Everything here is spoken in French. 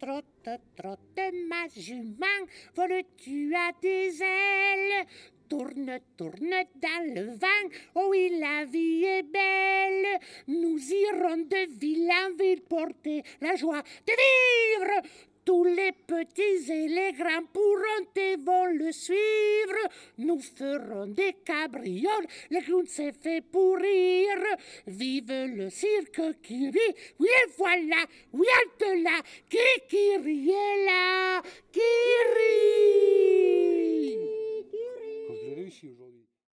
trotte, trotte, ma jument, vole-tu à des ailes? Tourne, tourne dans le vent, oh oui, la vie est belle. Nous irons de ville en ville porter la joie de vivre. Tous les petits et les grands pourront et vont le suivre. Nous ferons des cabrioles, les clowns c'est fait pour rire. Vive le cirque qui rit, oui et voilà, oui halte là, qui rit est là, qui rit. Quand je l'ai réussi aujourd'hui.